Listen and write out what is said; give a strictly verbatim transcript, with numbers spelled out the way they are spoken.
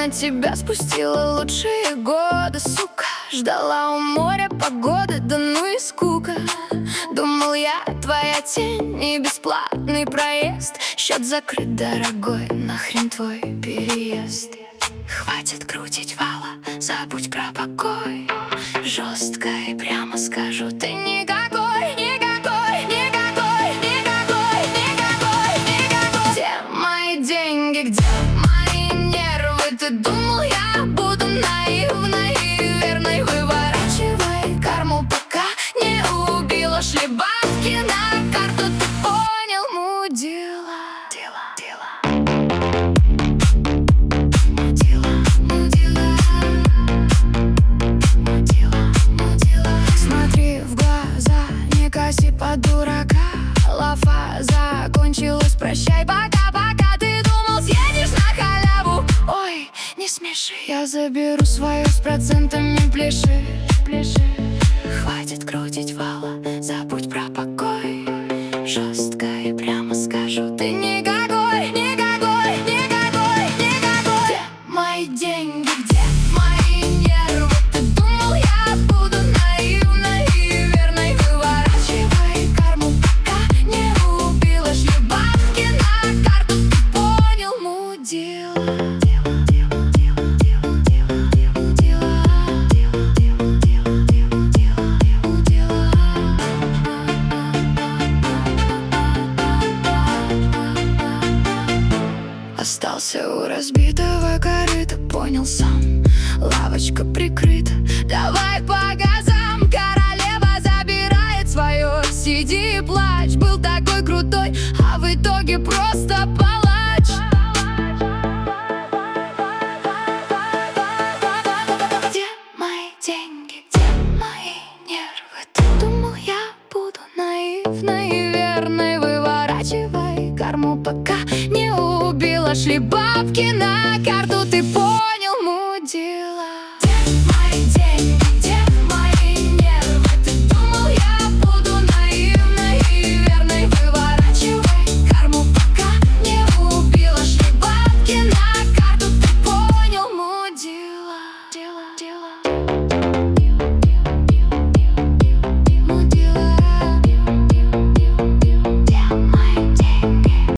на тебя спустила лучшие годы, сука. Ждала у моря погоды, да ну и скука. Думал я, твоя тень и бесплатный проезд. Счет закрыт, дорогой, нахрен твой переезд. Хватит крутить вала, забудь про покой. Жестко и прямо скажу, ты никакой, никакой, никакой, никакой, никакой, никакой. Где мои деньги, где мои нервы? Ты думал, я буду наивной и верной? Выворачивай карму, пока не убила. Шли бабки на карту, ты понял, мудила. Под дурака, лафа закончилась, прощай, пока-пока. Ты думал, съедешь на халяву? Ой, не смеши, я заберу свое с процентами, пляши, пляши. Хватит крутить вала, забудь про покой. Жестко и прямо скажу, ты никакой, никакой, никакой, никакой. Где мои деньги, где мои нервы? Ты думал, я буду наивной и верной? Выворачивай карму, пока не убила. Шли бабки на карту, ты понял, мудила. Остался у разбитого корыта, понял сам, лавочка прикрыта. Давай по газам, королева забирает свое. Сиди и плачь, был такой крутой, а в итоге просто палач. Где мои деньги, где мои нервы? Ты думал, я буду наивной и верной? Выворачивай карму, пока не убила. Шли бабки на карту, ты